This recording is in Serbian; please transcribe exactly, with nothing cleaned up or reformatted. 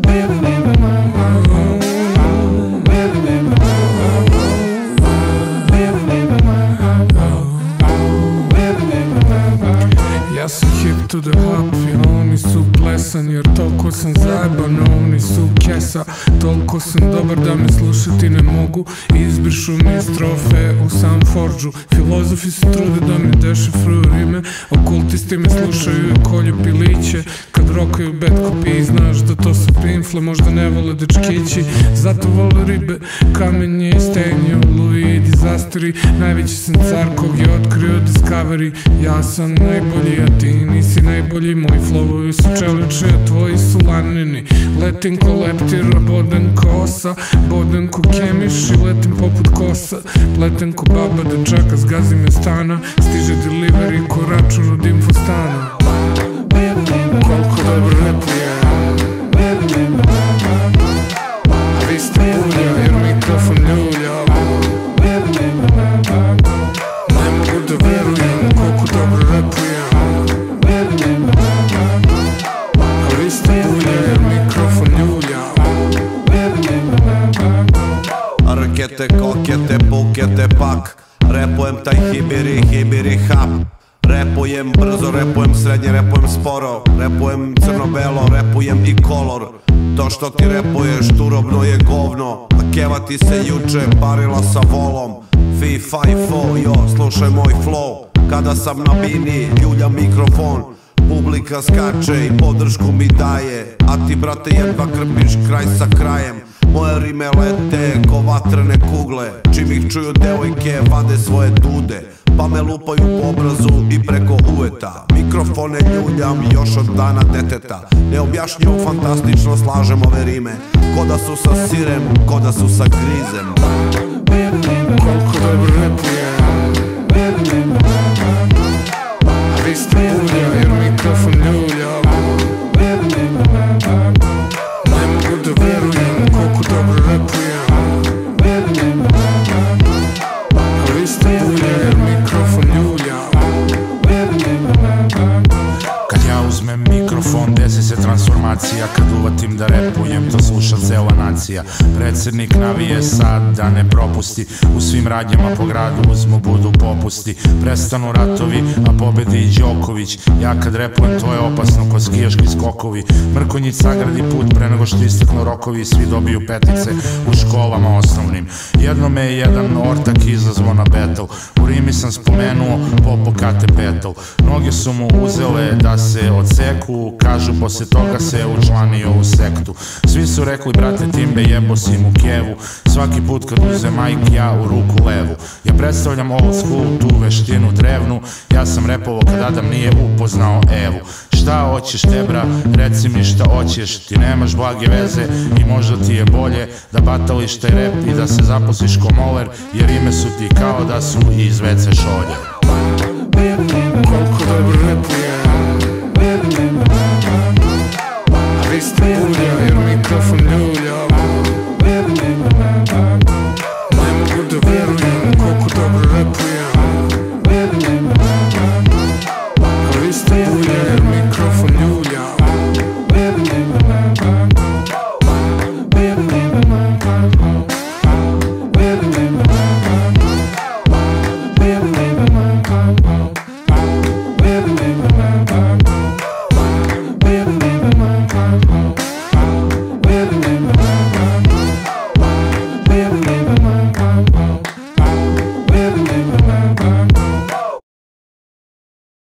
Ja sam hip to the hop i oni su plesan, jer toliko sam zajeban, a oni su kesa. Toliko sam dobar da me slušati ne mogu, izbrišu mi strofe u sam forđu. Filozofi se trude da mi dešifruju rime, okultisti me slušaju i kolju piliće. Kad rokaju bad copy, znaš da to su pinfle, možda ne vole dečkići, zato vole ribe, kamenje i stenje u Louis i Disasteri. Najveći sam car kog je otkrio Discovery. Ja sam najbolji, a ti nisi najbolji. Moji flowovi su čelični, a tvoji su lanini. Letim ko leptir, a bodem ko osa, bodem ko kemiš i letim poput kosa. Pletem ko baba dečaka, zgazi me stana, stiže delivery ko račun od infostana. Koliko dobro repujem, a vi ste bulja jer mikrofon ljulja. Ne mogu da verujem koliko dobro repujem, a vi ste bulja jer mikrofon ljulja. Rakete, kokete, bukete pak, repujem taj hibiri, hibiri hap. Repujem brzo, repujem srednje, repujem sporo, repujem crno-belo, repujem i kolor. To što ti repuješ turobno je govno, a keva ti se juče parila sa volom. Fi, faj, fo, jo, slušaj moj flow. Kada sam na bini, ljulja mikrofon, publika skače i podršku mi daje, a ti brate jedva krpiš kraj sa krajem. Moje rime lete ko vatrene kugle, čim ih čuju devojke vade svoje dude, pa me lupaju po obrazu i preko uveta. Mikrofone ljuljam još od dana deteta, neobjašnjivo fantastično slažem ove rime, ko da su sa sirem, ko da su sa grizem. Koliko dobro repujem, a vi ste bulja jer mikrofon ljulja. Ne mogu da verujem koliko dobro repujem, a vi ste bulja jer mikrofon ljulja. Kad ja uzmem mikrofon, desi se transformacija. Kad uvatim da repujem, to sluša cela nacija. Predsednik navije sad da ne propusti, u svim radnjama po gradu uzmu budu popusti. Prestanu ratovi, a pobedi i Đoković. Ja kad repujem, to je opasno ko skijaški skokovi. Mrkonjić sagradi put pre nego što isteknu rokovi, svi dobiju petice u školama osnovnim. Jedno me je jedan ortak izazvao na battle, u rimi sam spomenuo Popo Kate Petal. Noge su mu uzele da se odseku, kažu posle toga se učlanio u sektu. Svi su rekli brate Timbe jebo si mu kevu, svaki put kad uze Mike ja u ruku levu. Ja predstavljam old school, tu veštinu drevnu, ja sam repovo kad Adam nije upoznao Evu. Šta hoćeš tebra, reci mi šta hoćeš, ti nemaš blage veze i možda ti je bolje da batališ taj rep i da se zaposliš ko moler, jer ime su ti kao da su iz ve ce šolje. Koliko dobro repujem, a vi ste bulja jer mikrofon ljulja. Ne mogu da verujem koliko dobro repujem, a vi ste bulja jer mikrofon ljulja. Bye.